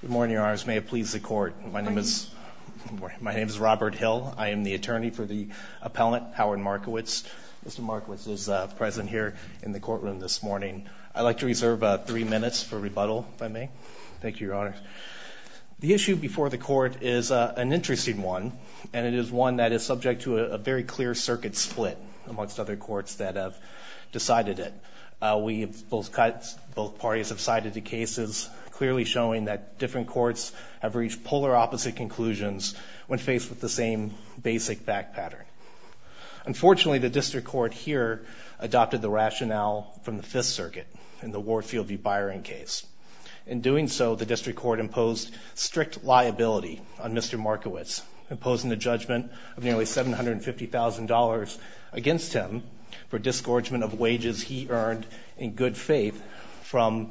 Good morning, Your Honors. May it please the Court. My name is Robert Hill. I am the attorney for the appellant, Howard Markowitz. Mr. Markowitz is present here in the courtroom this morning. I'd like to reserve 3 minutes for rebuttal, if I may. Thank you, Your Honors. The issue before the Court is an interesting one, and it is one that is subject to a very clear circuit split amongst other courts that have decided it. Both parties have cited the cases clearly showing that different courts have reached polar opposite conclusions when faced with the same basic fact pattern. Unfortunately, the district court here adopted the rationale from the Fifth Circuit in the Warfield v. Byron case. In doing so, the district court imposed strict liability on Mr. Markowitz, imposing a judgment of nearly $750,000 against him for disgorgement of wages he earned in good faith from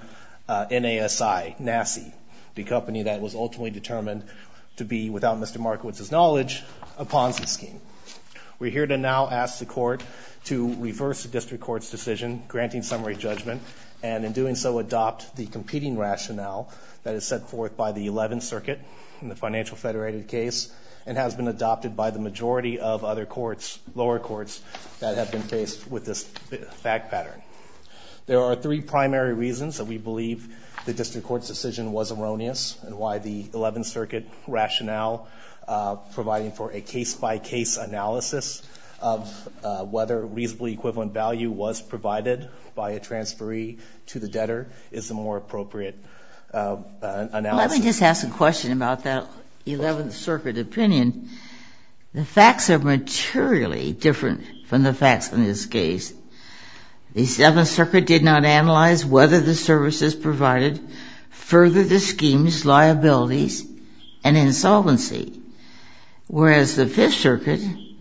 NASI, the company that was ultimately determined to be, without Mr. Markowitz's knowledge, a Ponzi scheme. We're here to now ask the Court to reverse the district court's decision, granting summary judgment, and in doing so adopt the competing rationale that is set forth by the 11th Circuit in the Financial Federated case and has been adopted by the majority of other courts, lower courts, that have been faced with this fact pattern. There are 3 primary reasons that we believe the district court's decision was erroneous and why the 11th Circuit rationale providing for a case-by-case analysis of whether reasonably equivalent value was provided by a transferee to the debtor is the more appropriate analysis. Let me just ask a question about that 11th Circuit opinion. The facts are materially different from the facts in this case. The 7th Circuit did not analyze whether the services provided further the scheme's liabilities and insolvency, whereas the 5th Circuit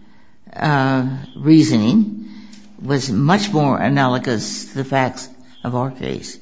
reasoning was much more analogous to the facts of our case.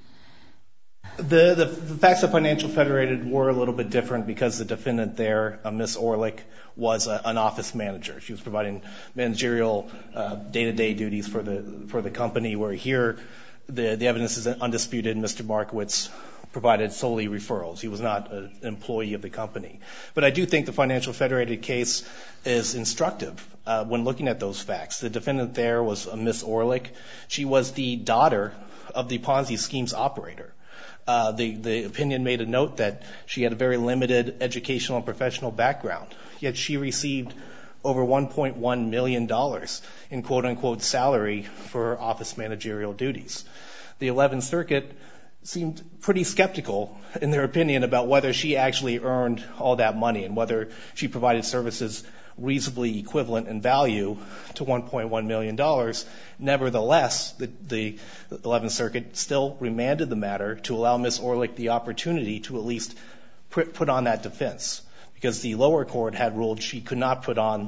The facts of Financial Federated were a little bit different because the defendant there, Ms. Orlick, was an office manager. She was providing managerial day-to-day duties for the company, where here the evidence is undisputed. Mr. Markowitz provided solely referrals. He was not an employee of the company. But I do think the Financial Federated case is instructive when looking at those facts. The defendant there was Ms. Orlick. She was the daughter of the Ponzi scheme's operator. The opinion made a note that she had a very limited educational and professional background, yet she received over $1.1 million in quote-unquote salary for her office managerial duties. The 11th Circuit seemed pretty skeptical in their opinion about whether she actually earned all that money and whether she provided services reasonably equivalent in value to $1.1 million. Nevertheless, the 11th Circuit still remanded the matter to allow Ms. Orlick the opportunity to at least put on that defense, because the lower court had ruled she could not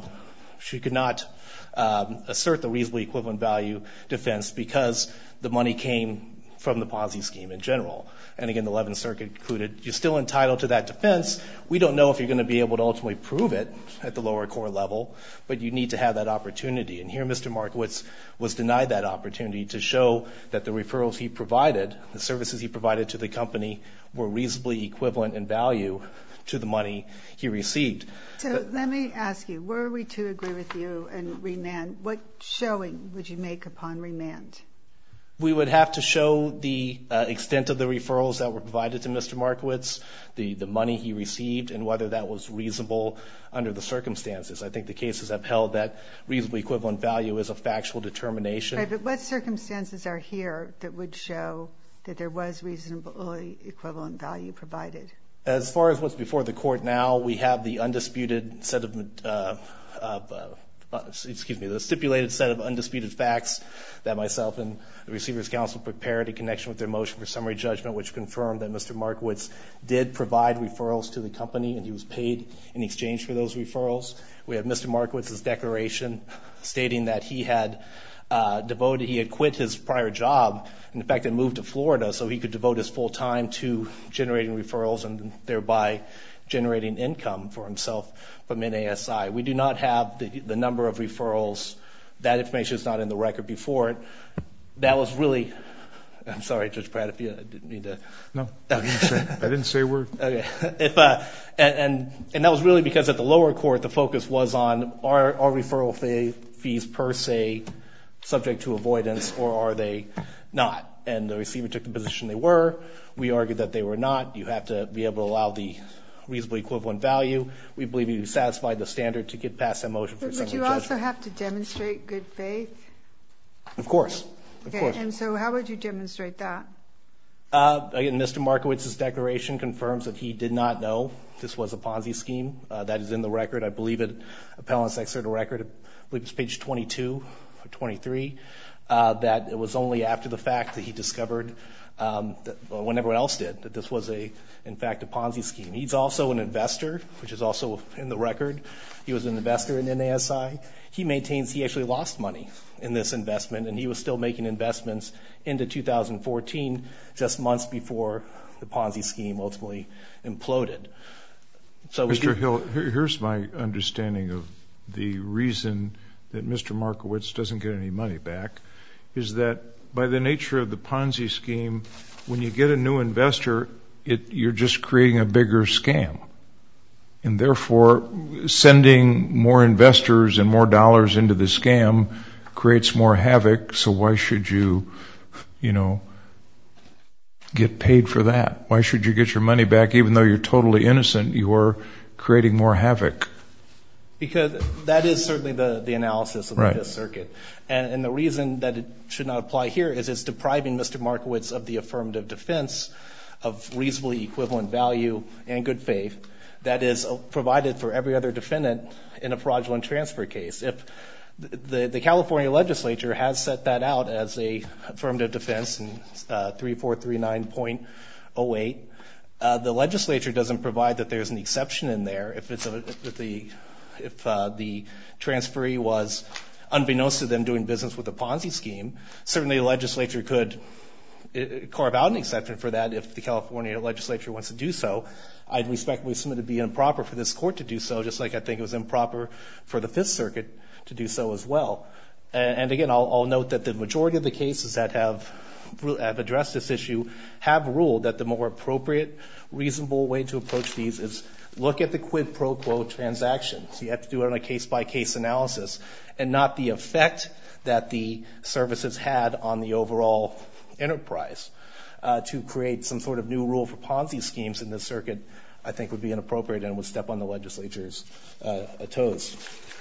assert the reasonably equivalent value defense because the money came from the Ponzi scheme in general. And again, the 11th Circuit concluded you're still entitled to that defense. We don't know if you're going to be able to ultimately prove it at the lower court level, but you need to have that opportunity. And here Mr. Markowitz was denied that opportunity to show that the referrals he provided, the services he provided to the company, were reasonably equivalent in value to the money he received. So let me ask you, were we to agree with you and remand, what showing would you make upon remand? We would have to show the extent of the referrals that were provided to Mr. Markowitz, the money he received, and whether that was reasonable under the circumstances. I think the cases have held that reasonably equivalent value is a factual determination. Right, but what circumstances are here that would show that there was reasonably equivalent value provided? As far as what's before the court now, we have the undisputed set of the stipulated set of undisputed facts that myself and the Receivers Council prepared in connection with their motion for summary judgment, which confirmed that Mr. Markowitz did provide referrals to the company and he was paid in exchange for those referrals. We have Mr. Markowitz's declaration stating that he had quit his prior job and in fact had moved to Florida so he could devote his full time to generating referrals and thereby generating income for himself from NASI. We do not have the number of referrals. That information is not in the record before it. That was really I'm sorry, Judge Pratt, if you didn't mean to. No, Okay. I didn't say a word. Okay. And that was really because at the lower court, the focus was on are referral fees per se subject to avoidance, or are they not? And the receiver took the position they were. We argued that they were not. You have to be able to allow the reasonably equivalent value. We believe you satisfied the standard to get past that motion for summary judgment. But you also have to demonstrate good faith? Of course. Of course. And so how would you demonstrate that? Again, Mr. Markowitz's declaration confirms that he did not know this was a Ponzi scheme. That is in the record. I believe it, appellant's excerpt of record, I believe it's page 22 or 23, that it was only after the fact that he discovered, when everyone else did, that this was in fact a Ponzi scheme. He's also an investor, which is also in the record. He was an investor in NASI. He maintains he actually lost money in this investment, and he was still making investments into 2014, just months before the Ponzi scheme ultimately imploded. So Mr. Hill, here's my understanding of the reason that Mr. Markowitz doesn't get any money back, is that by the nature of the Ponzi scheme, when you get a new investor, you're just creating a bigger scam. And therefore, sending more investors and more dollars into the scam creates more havoc. So why should you get paid for that? Why should you get your money back even though you're totally innocent? You're creating more havoc. Because that is certainly the analysis of the Fifth Circuit. And the reason that it should not apply here is it's depriving Mr. Markowitz of the affirmative defense of reasonably equivalent value and good faith that is provided for every other defendant in a fraudulent transfer case. If the California legislature has set that out as a affirmative defense in 3439.08, the legislature doesn't provide that there's an exception in there if the transferee was unbeknownst to them doing business with a Ponzi scheme. Certainly the legislature could carve out an exception for that if the California legislature wants to do so. I'd respectfully submit it would be improper for this court to do so, just like I think it was improper for the Fifth Circuit to do so as well. And again, I'll note that the majority of the cases that have addressed this issue have ruled that the more appropriate, reasonable way to approach these is look at the quid pro quo transactions. You have to do it on a case-by-case analysis and not the effect that the services had on the overall enterprise. To create some sort of new rule for Ponzi schemes in this circuit, I think would be inappropriate and would step on the legislature's toes.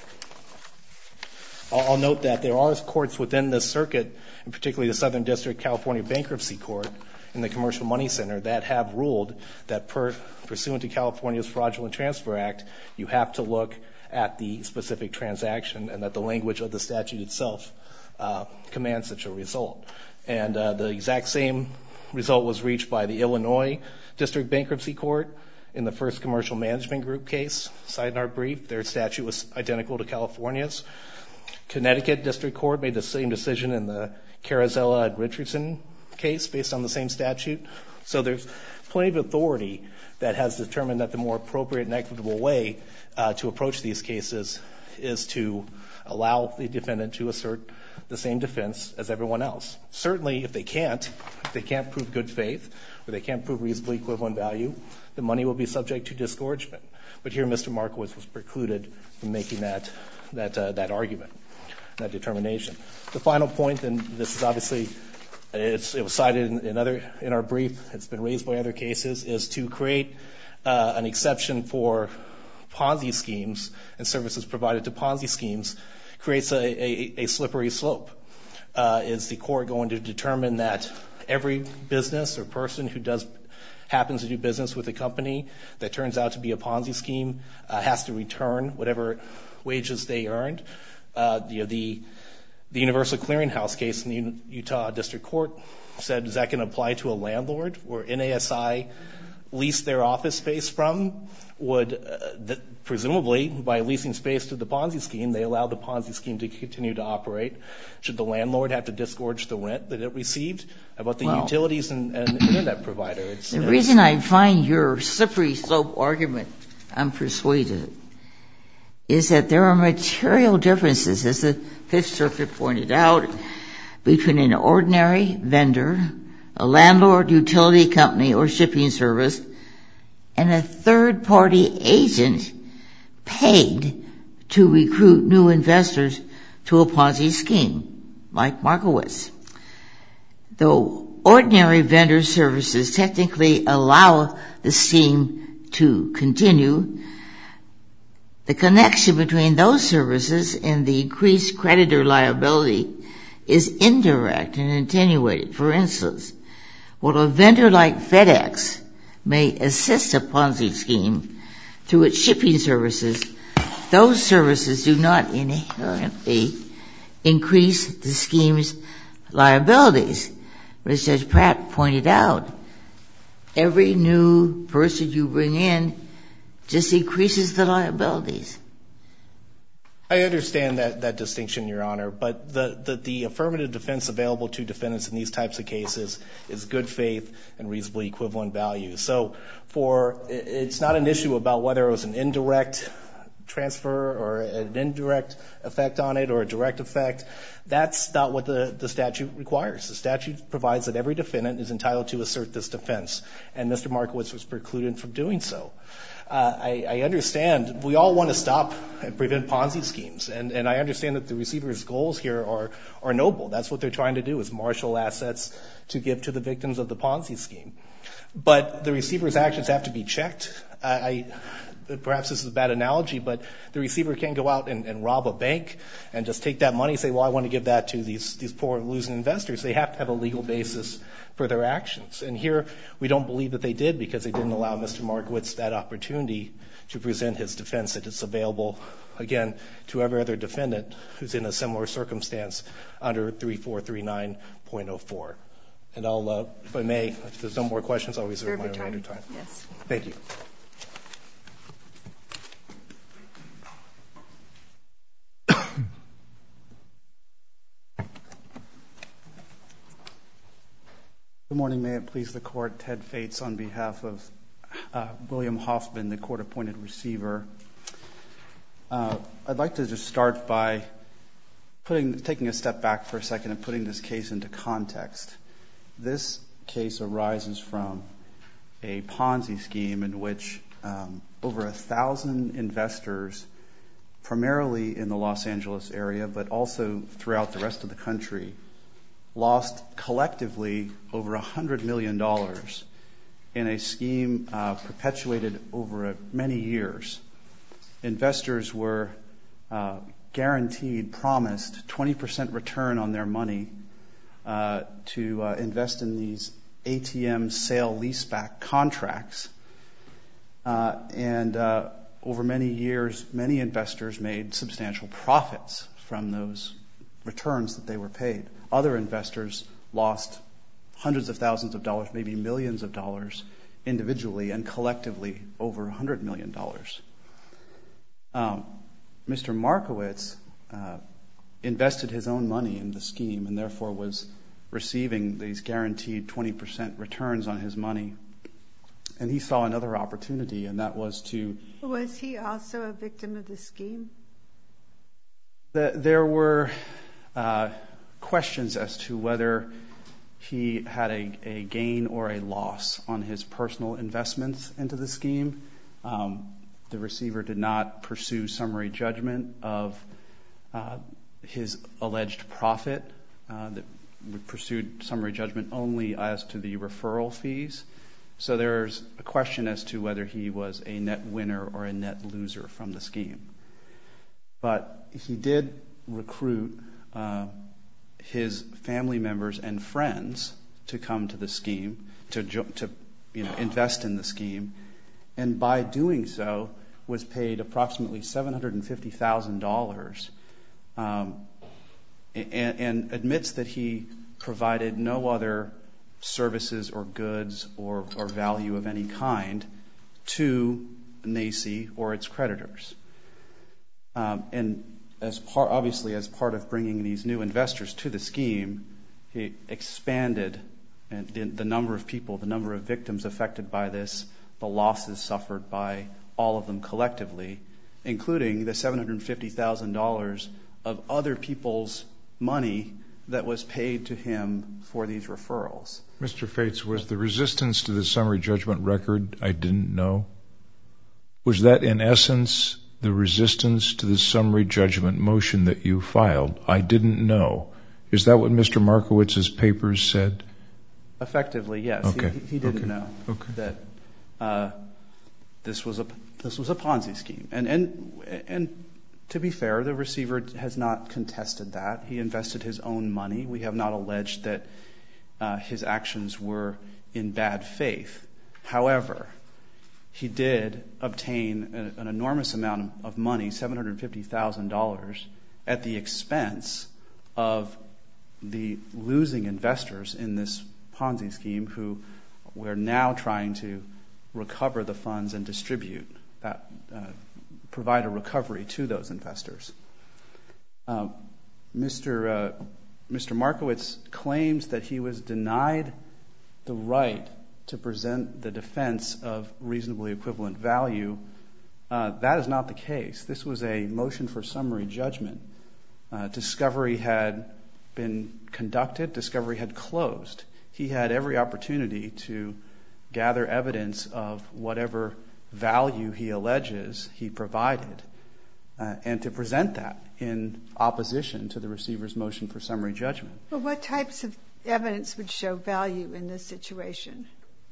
I'll note that there are courts within this circuit, and particularly the Southern District California Bankruptcy Court and the Commercial Money Center, that have ruled that pursuant to California's Fraudulent Transfer Act, you have to look at the specific transaction and that the language of the statute itself commands such a result. And the exact same result was reached by the Illinois District Bankruptcy Court in the first Commercial Management Group case, cited in our brief. Their statute was identical to California's. Connecticut District Court made the same decision in the Carrazella and Richardson case based on the same statute. So there's plenty of authority that has determined that the more appropriate and equitable way to approach these cases is to allow the defendant to assert the same defense as everyone else. Certainly, if they can't prove good faith or they can't prove reasonably equivalent value, the money will be subject to disgorgement. But here, Mr. Markowitz was precluded from making that argument, that determination. The final point, and this is obviously it was cited in our brief, it's been raised by other cases, is to create an exception for Ponzi schemes and services provided to Ponzi schemes creates a slippery slope. Is the court going to determine that every business or person who happens to do business with a company that turns out to be a Ponzi scheme has to return whatever wages they earned? The Universal Clearinghouse case in the Utah District Court said, is that going to apply to a landlord where NASI leased their office space from? Would presumably, by leasing space to the Ponzi scheme, they allow the Ponzi scheme to continue to operate? Should the landlord have to disgorge the rent that it received? How about the utilities and internet provider? The reason I find your slippery slope argument unpersuaded is that there are material differences, as the Fifth Circuit pointed out, between an ordinary vendor a landlord, utility company, or shipping service, and a third-party agent paid to recruit new investors to a Ponzi scheme, like Markowitz. Though ordinary vendor services technically allow the scheme to continue, the connection between those services and the increased creditor liability is indirect and attenuated. For instance, while a vendor like FedEx may assist a Ponzi scheme through its shipping services, those services do not inherently increase the scheme's liabilities. But as Judge Pratt pointed out, every new person you bring in just increases the liabilities. I understand that distinction, Your Honor, but the affirmative defense available to defendants in these types of cases is good faith and reasonably equivalent value. So it's not an issue about whether it was an indirect transfer or an indirect effect on it or a direct effect. That's not what the statute requires. The statute provides that every defendant is entitled to assert this defense, and Mr. Markowitz was precluded from doing so. I understand we all want to stop and prevent Ponzi schemes, and I understand that the receiver's goals here are noble. That's what they're trying to do, is marshal assets to give to the victims of the Ponzi scheme. But the receiver's actions have to be checked. Perhaps this is a bad analogy, but the receiver can't go out and rob a bank and just take that money and say, well, I want to give that to these poor losing investors. They have to have a legal basis for their actions. And here we don't believe that they did, because they didn't allow Mr. Markowitz that opportunity to present his defense that is available, again, to every other defendant who's in a similar circumstance under 3439.04. And I'll, if I may, if there's no more questions, I'll reserve my remainder time. Yes. Thank you. Good morning. May it please the Court. Ted Fates on behalf of William Hoffman, the court-appointed receiver. I'd like to just start by taking a step back for a second and putting this case into context. This case arises from a Ponzi scheme in which over 1,000 investors, primarily in the Los Angeles area, but also throughout the rest of the country, lost collectively over $100 million in a scheme perpetuated over many years. Investors were promised 20% return on their money to invest in these ATM sale leaseback contracts. And over many years, many investors made substantial profits from those returns that they were paid. Other investors lost hundreds of thousands of dollars, maybe millions of dollars individually and collectively over $100 million. Mr. Markowitz invested his own money in the scheme and therefore was receiving these guaranteed 20% returns on his money. And he saw another opportunity, and that was to... Was he also a victim of the scheme? There were questions as to whether he had a gain or a loss on his personal investments into the scheme. The receiver did not pursue summary judgment of his alleged profit. We pursued summary judgment only as to the referral fees. So there's a question as to whether he was a net winner or a net loser from the scheme. But he did recruit his family members and friends to come to the scheme, to invest in the scheme, and by doing so was paid approximately $750,000 and admits that he provided no other services or goods or value of any kind to NACI or its creditors. And obviously as part of bringing these new investors to the scheme, he expanded the number of people, the number of victims affected by this, the losses suffered by all of them collectively, including the $750,000 of other people's money that was paid to him for these referrals. Mr. Fates, was the resistance to the summary judgment record I didn't know? Was that in essence the resistance to the summary judgment motion that you filed? I didn't know. Is that what Mr. Markowitz's papers said? Effectively, yes. Okay. He didn't know that this was a Ponzi scheme. And to be fair, the receiver has not contested that. He invested his own money. We have not alleged that his actions were in bad faith. However, he did obtain an enormous amount of money, $750,000, at the expense of the losing investors in this Ponzi scheme who we're now trying to recover the funds and distribute that, provide a recovery to those investors. Mr. Markowitz claims that he was denied the right to present the defense of reasonably equivalent value. That is not the case. This was a motion for summary judgment. Discovery had been conducted. Discovery had closed. He had every opportunity to gather evidence of whatever value he alleges he provided and to present that in opposition to the receiver's motion for summary judgment. Well, what types of evidence would show value in this situation?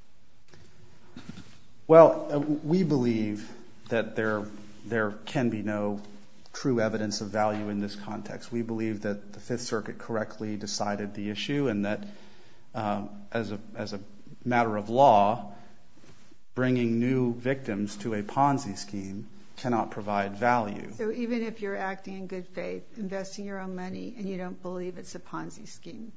Well, we believe that there can be no true evidence of value in this context. We believe that the Fifth Circuit correctly decided the issue and that as a matter of law, bringing new victims to a Ponzi scheme cannot provide value. So even if you're acting in good faith, investing your own money, and you don't believe it's a Ponzi scheme?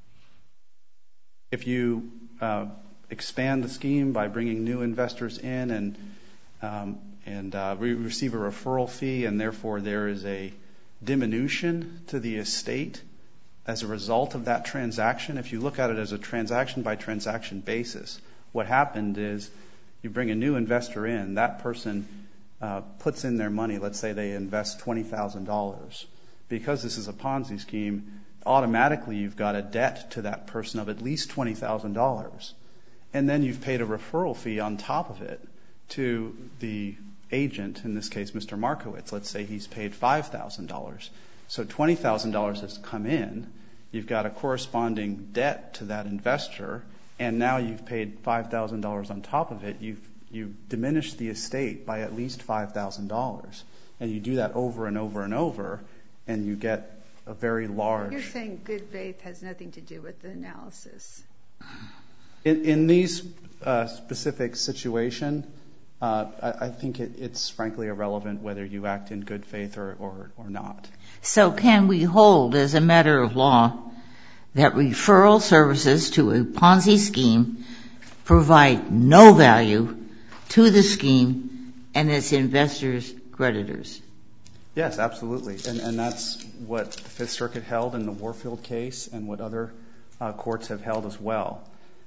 If you expand the scheme by bringing new investors in and receive a referral fee, and therefore there is a diminution to the estate as a result of that transaction, if you look at it as a transaction by transaction basis, what happened is you bring a new investor in, that person puts in their money, let's say they invest $20,000. Because this is a Ponzi scheme, automatically you've got a debt to that person of at least $20,000. And then you've paid a referral fee on top of it to the agent, in this case Mr. Markowitz. Let's say he's paid $5,000. So $20,000 has come in, you've got a corresponding debt to that investor, and now you've paid $5,000 on top of it. You've diminished the estate by at least $5,000. And you do that over and over and over, and you get a very large... You're saying good faith has nothing to do with the analysis. In these specific situation, I think it's frankly irrelevant whether you act in good faith or not. So can we hold as a matter of law that referral services to a Ponzi scheme provide no value to the scheme and its investors' creditors? Yes, absolutely. And that's what the Fifth Circuit held in the Warfield case and what other courts have held as well.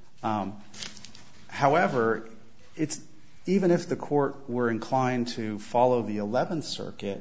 However, even if the court were inclined to follow the 11th Circuit,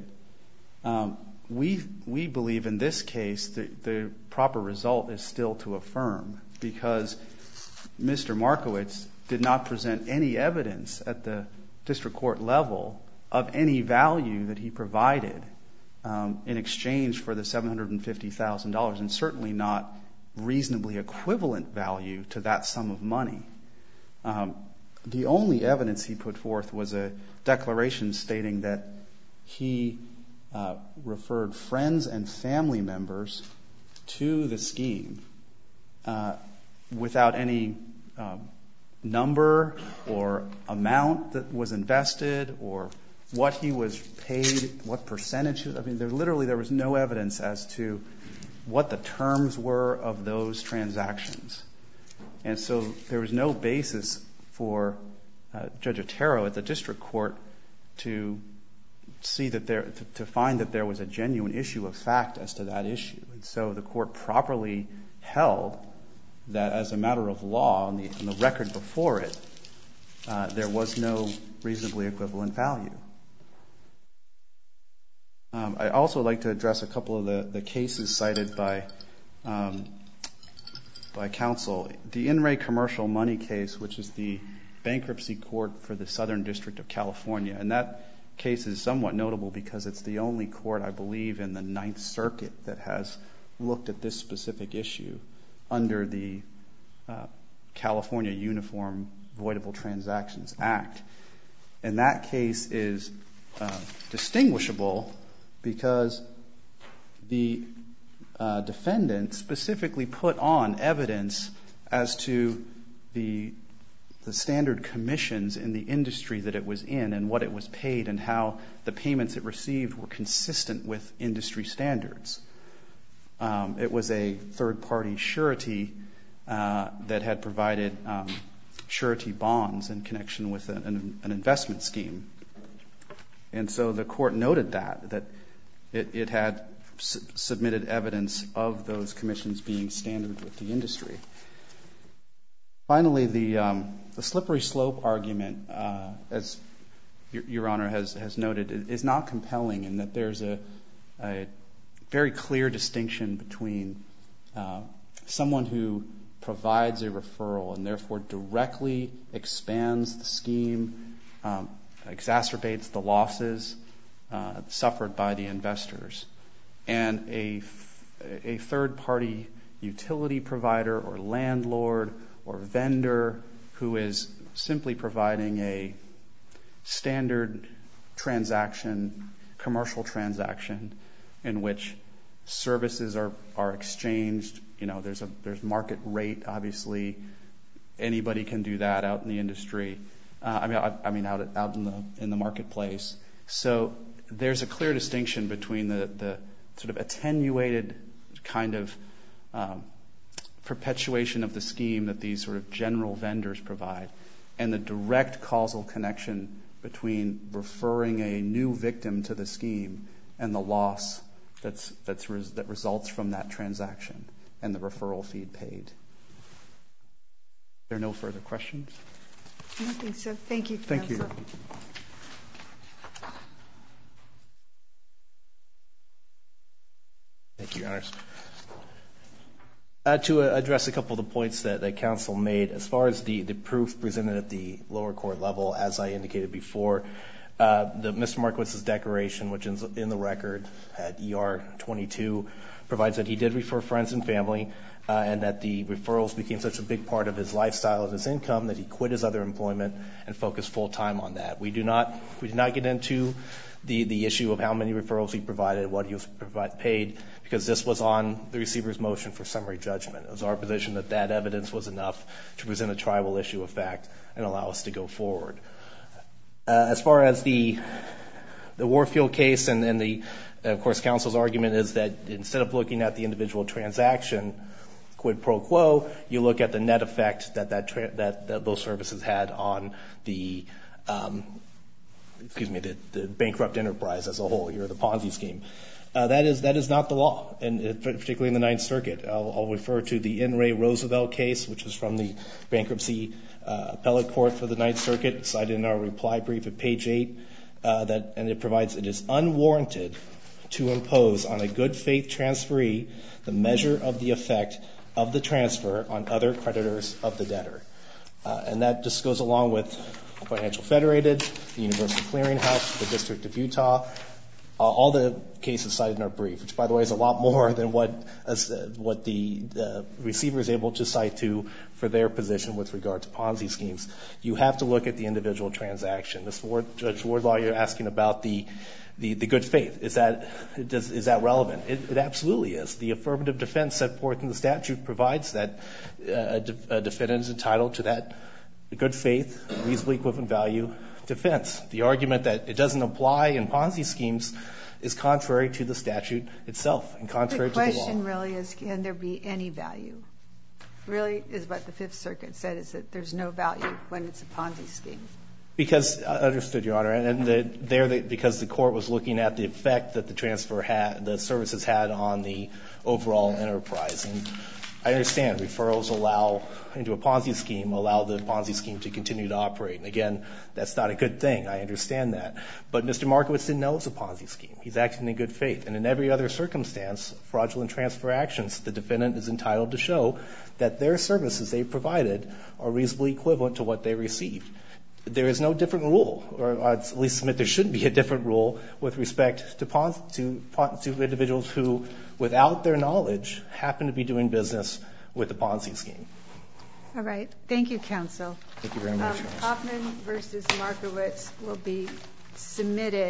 we believe in this case the proper result is still to affirm, because Mr. Markowitz did not present any evidence at the district court level of any value that he provided in exchange for the $750,000, and certainly not reasonably equivalent value to that sum of money. The only evidence he put forth was a declaration stating that he referred friends and family members to the scheme without any number or amount that was invested or what he was paid, what percentage. I mean, there was no evidence as to what the terms were of those transactions. And so there was no basis for Judge Otero at the district court to see that to find that there was a genuine issue of fact as to that issue. And so the court properly held that as a matter of law, on the record before it, there was no reasonably equivalent value. I'd also like to address a couple of the cases cited by by counsel. The In Re Commercial Money case, which is the bankruptcy court for the Southern District of California, and that case is somewhat notable because it's the only court, I believe, in the Ninth Circuit that has looked at this specific issue under the California Uniform Voidable Transactions Act. And that case is distinguishable because the defendant specifically put on evidence as to the standard commissions in the industry that it was in and what it was paid and how the payments it received were consistent with industry standards. It was a third-party surety that had provided surety bonds in connection with an investment scheme. And so the court noted that it had submitted evidence of those commissions being standard with the industry. Finally, the slippery slope argument, as Your Honor has noted, is not compelling in that there's a very clear distinction between someone who provides a referral and therefore directly expands the scheme, exacerbates the losses suffered by the investors, and a third-party utility provider or landlord or vendor who is simply providing a standard transaction, commercial transaction, in which services are exchanged. You know, there's market rate, obviously. Anybody can do that out in the industry. Out in the marketplace. So there's a clear distinction between the sort of attenuated kind of perpetuation of the scheme that these sort of general vendors provide and the direct causal connection between referring a new victim to the scheme and the loss that results from that transaction and the referral fee paid. There are no further questions? I don't think so. Thank you, Thank you. Counsel. Thank you, Your Honors. To address a couple of the points that counsel made, as far as the proof presented at the lower court level, as I indicated before, Mr. Markowitz's declaration, which is in the record at ER 22, provides that he did refer friends and family, and that the referrals became such a big part of his lifestyle and his income that he quit his other employment and focused full time on that. We did not get into the issue of how many referrals he provided, what he was paid, because this was on the receiver's motion for summary judgment. It was our position that that evidence was enough to present a tribal issue of fact and allow us to go forward. As far as the Warfield case and of course, counsel's argument is that instead of looking at the individual transaction, quid pro quo, you look at the net effect that those services had on the bankrupt enterprise as a whole, here, the Ponzi scheme. That is not the law, and particularly in the Ninth Circuit. I'll refer to the In re Roosevelt case, which is from the bankruptcy appellate court for the Ninth Circuit, cited in our reply brief at page 8, and it provides it is unwarranted to impose on a good faith transferee the measure of the effect of the transfer on other creditors of the debtor. And that just goes along with Financial Federated, the Universal Clearinghouse, the District of Utah, all the cases cited in our brief, which, by the way, is a lot more than what the receiver is able to cite to for their position with regard to Ponzi schemes. You have to look at the individual transaction. Judge Wardlaw, you're asking about the good faith. Is that relevant? It absolutely is. The affirmative defense set forth in the statute provides that a defendant is entitled to that good faith, reasonably equivalent value defense. The argument that it doesn't apply in Ponzi schemes is contrary to the statute itself and contrary to the law. The question really is, can there be any value? Really is what the Fifth Circuit said, is that there's no value when it's a Ponzi scheme. Because, understood, Your Honor, and because the court was looking at the effect that the transfer had, the services had on the overall enterprise. And I understand referrals into a Ponzi scheme allow the Ponzi scheme to continue to operate. And again, that's not a good thing. I understand that. But Mr. Markowitz didn't know it's a Ponzi scheme. He's acting in good faith. And in every other circumstance, fraudulent transfer actions, the defendant is entitled to show that their services they provided are reasonably equivalent to what they received. There is no different rule, or I'd at least submit there shouldn't be a different rule with respect to individuals who, without their knowledge, happen to be doing business with the Ponzi scheme. All right. Thank you, counsel. Thank you very much. Hoffman versus Markowitz will be submitted.